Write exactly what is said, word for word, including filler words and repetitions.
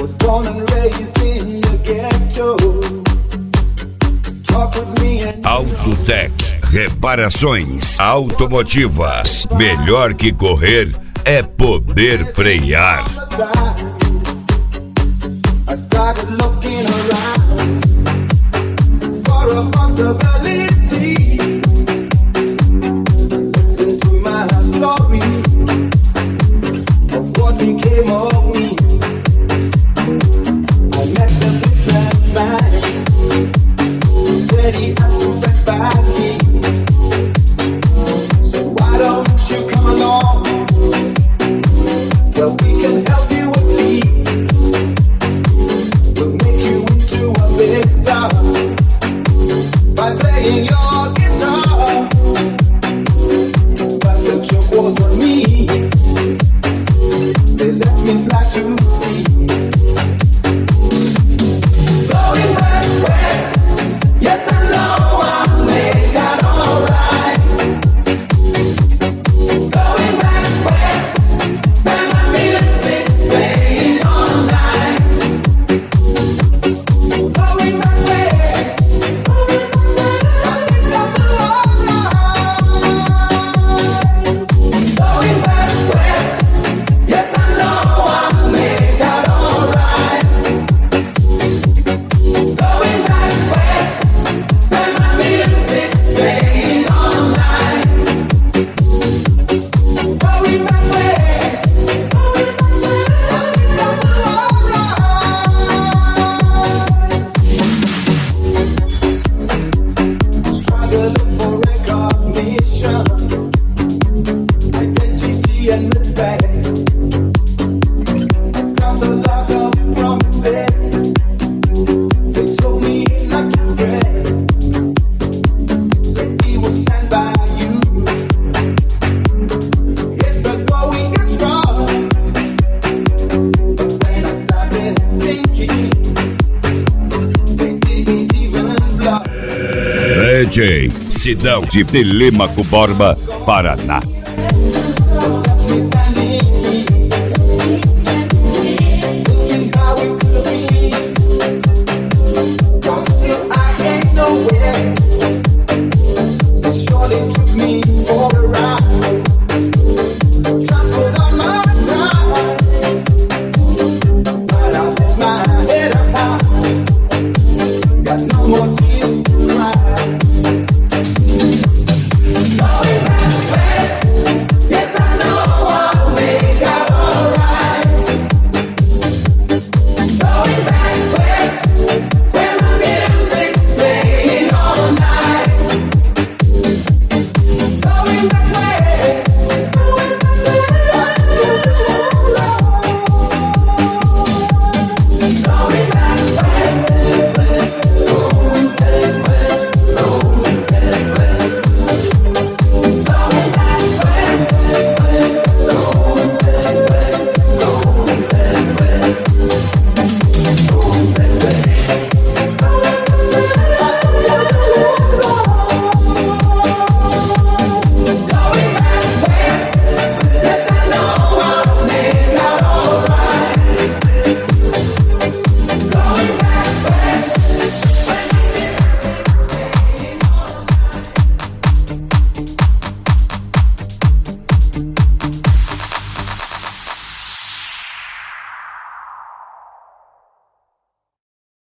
Autotec, reparações automotivas. Melhor que correr é poder frear. I started looking around for a possibility. Listen to my story of what became of me. I met a businessman who said he had some friends back east. So why don't you come along? Well, we can help you at least. We'll make you into a big star by playing your guitar. But the joke was on me. They left me flat to sea. Going back west, yes I know I'll make that alright. Going back west, where my music's playing all night. Going back west, I think I'll do alright. Going back west, yes I know I'll make that alright. Going back west, where my music's playing all night. Going back west, I think I'll do alright. Struggling for recognition, identity and respect. Got a lot of promises. They told me not to fret. Said we would stand by you if the going gets rough. But when I started thinking, they didn't even bluff. D J Sidão de Telêmaco Borba, Paraná.